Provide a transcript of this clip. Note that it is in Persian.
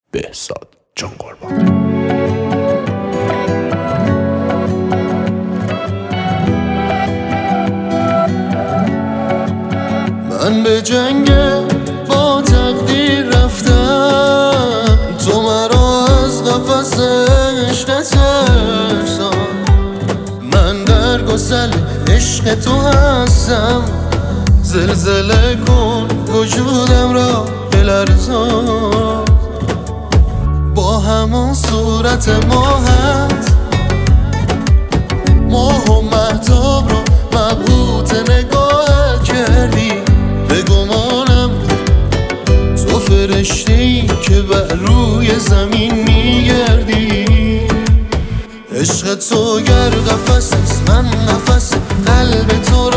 بهزاد جان قربان. من به جنگ با تقدیر رفتم، تو مرا از قفسش نترسان. من در گسل عشق تو هستم، زلزله کن وجودم را بلرزان. با همون صورت ماهت ماه و مهتاب رو مبهوت نگاهت کردی. به گمانم تو فرشته‌ای که بر روی زمین میگردی. عشق تو گر قفس است، من نفس قلب تو را